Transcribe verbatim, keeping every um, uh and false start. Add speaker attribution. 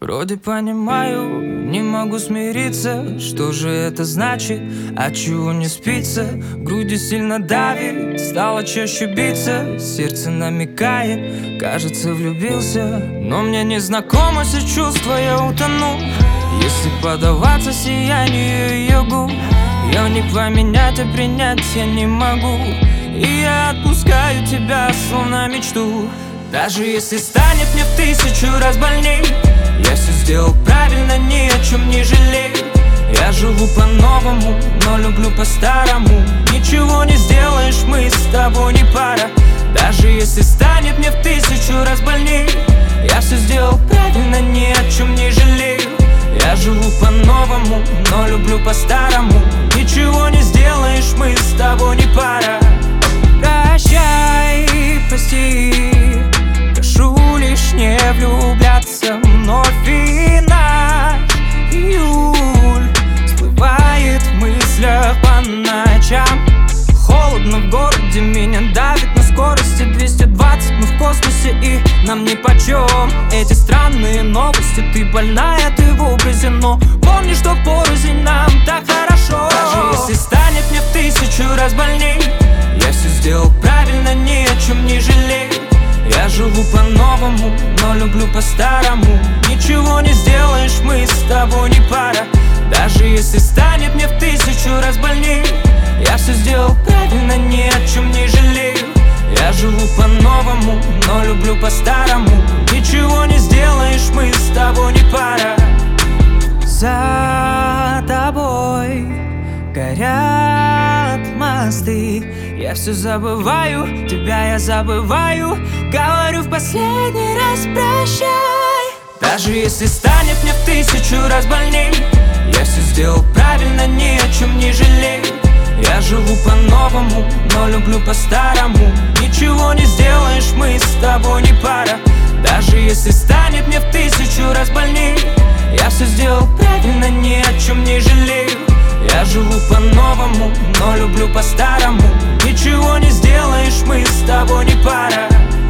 Speaker 1: Вроде понимаю, не могу смириться. Что же это значит? От чего не спится? В груди сильно давит, стало чаще биться. Сердце намекает, кажется, влюбился. Но мне не знакомо все чувства, я утону. Если поддаваться сиянию ее губ, ее не поменять, а принять я не могу. И я отпускаю тебя, словно мечту. Даже если станет мне в тысячу раз больней, я все сделал правильно, ни о чем не жалею. Я живу по-новому, но люблю по-старому. Ничего не сделаешь, мы с тобой не пара. Даже если станет мне в тысячу раз больней, я все сделал правильно, ни о чем не жалею. Я живу по-новому, но люблю по-старому. Ничего не сделаешь, мы с тобой не пара. Прощай, прости, прошу лишь не влюбляться вновь. И наш июль всплывает в мыслях по ночам. Холодно в городе, меня давит на скорости двести двадцать. Мы в космосе и нам нипочем эти странные новости. Ты больная, ты в образе, но помни, что порознь нам так хорошо. Даже если станет мне в тысячу раз больней, я все сделал правильно, ни о чем не жалею. Я живу по-новому, но люблю по-старому. Ничего не сделаешь, мы с тобой не пара. Даже если станет мне в тысячу раз больней, я все сделал правильно, ни о чем не жалею. Я живу по-новому, но люблю по-старому. Ничего не сделаешь, мы с тобой не пара. За тобой горят мосты. Я все забываю, тебя я забываю. Говорю в последний раз прощай. Даже если станет мне в тысячу раз больней, я все сделал правильно, ни о чем не жалею. Я живу по-новому, но люблю по-старому. Ничего не сделаешь, мы с тобой не пара. Даже если станет мне в тысячу раз больней, я все сделал правильно, ни о чем не жалею. Я живу по-новому, но люблю по-старому. Ничего не сделаешь, мы с тобой не пара.